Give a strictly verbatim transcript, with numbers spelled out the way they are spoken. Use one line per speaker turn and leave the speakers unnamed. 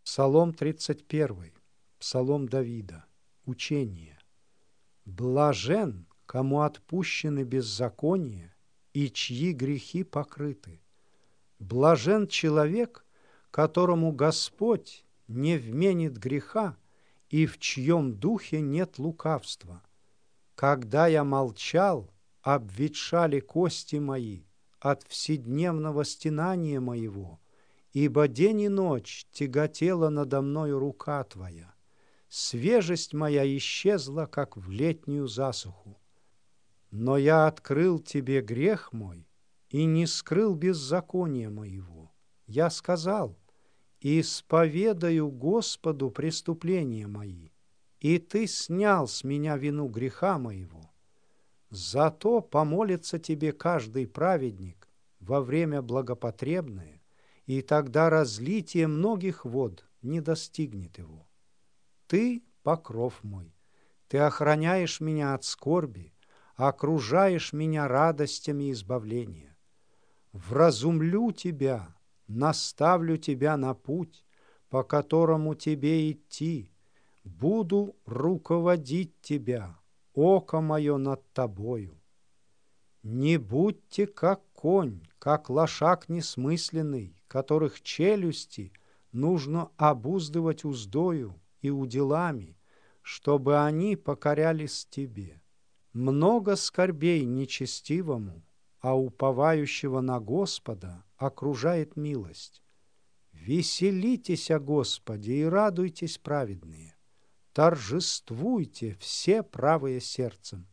Псалом тридцать первый. Псалом Давида. Учение. Блажен, кому отпущены беззакония и чьи грехи покрыты. Блажен человек, которому Господь не вменит греха и в чьем духе нет лукавства. Когда я молчал, обветшали кости мои от вседневного стенания моего, ибо день и ночь тяготела надо мною рука Твоя. Свежесть моя исчезла, как в летнюю засуху. Но я открыл Тебе грех мой и не скрыл беззакония моего. Я сказал: исповедаю Господу преступления мои, и Ты снял с меня вину греха моего. Зато помолится Тебе каждый праведник во время благопотребное, и тогда разлитие многих вод не достигнет его. Ты — покров мой, Ты охраняешь меня от скорби, окружаешь меня радостями избавления. Вразумлю Тебя, наставлю Тебя на путь, по которому Тебе идти, буду руководить Тебя, око мое над Тобою. Не будьте как конь, как лошак несмысленный, которых челюсти нужно обуздывать уздою и уделами, чтобы они покорялись Тебе. Много скорбей нечестивому, а уповающего на Господа окружает милость. Веселитесь о Господе и радуйтесь, праведные. Торжествуйте все правые сердцем.